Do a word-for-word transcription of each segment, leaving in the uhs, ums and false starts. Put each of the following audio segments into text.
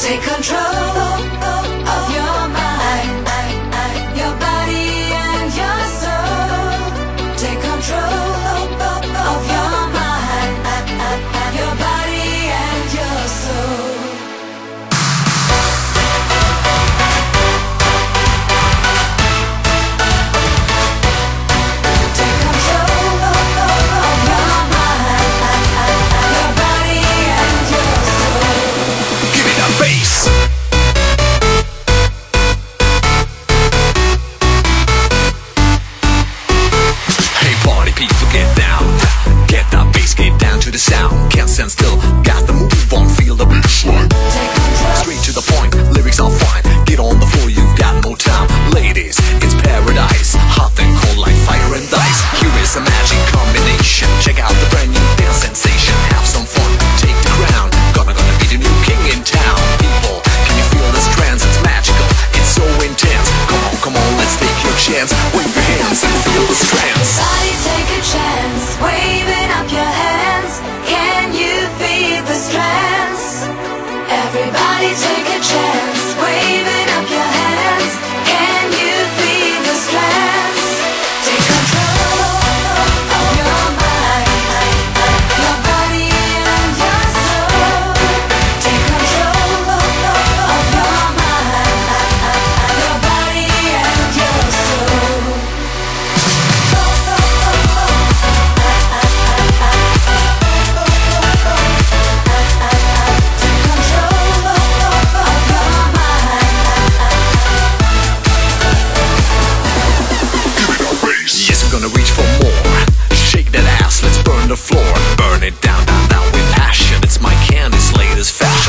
Take control of your mind, your body and your soul. Take control of your mind, your body and your soul. Take control of your mind, your body and your soul. Give me that bass. Hey party people, get down. Get that bass, get down to the sound. Can't stand still, got the move on, feel the bassline. Take control. Straight to the point, lyrics are fine. Get on the floor, you've got no time. Ladies, it's paradise, hot and cold like fire and ice. Here is a magic combination. Check out the brand new dance sensation. Have some fun, take the crown. Gonna gonna be the new king in town. People, can you feel this trance? It's magical, it's so intense. Come on, come on, let's take your chance. Wave your hands and feel this trance. Everybody take a chance, waving up your hands. Can you feel the trance? Everybody take a chance, waving up your hands. Can you feel the trance? Take control of your mind, your body and your soul. Take control of your mind, your body and your soul. Yes, I'm gonna reach for more. Shake that ass, let's burn the floor. Burn it down, down, down with passion. It's my Candy's latest fashion.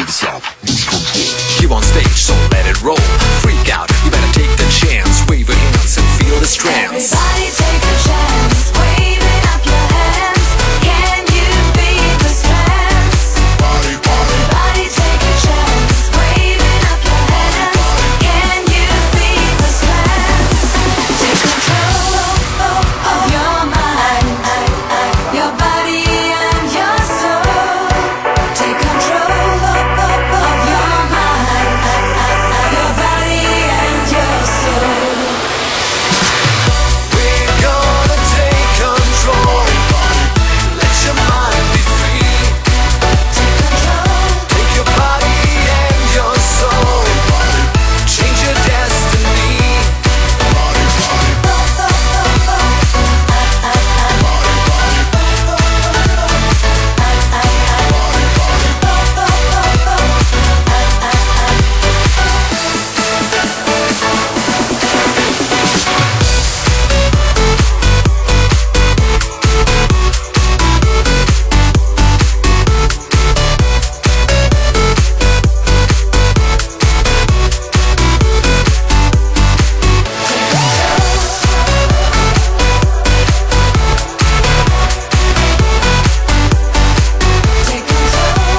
You on stage, so let it roll. Freak out, you better take the chance. Wave your hands and feel this trance. Everybody take a chance, waving up your hands. Can you feel the trance? Everybody take a chance, waving up your hands. Can you feel the trance? Take control of your mind, your body and your soul. Take control of your mind, your body and your soul. We're gonna take control. Let your mind be free. Take control. Take your body and your soul. Change your destiny. Take control.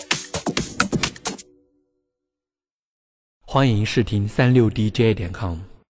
欢迎试听三六 D J 点 com。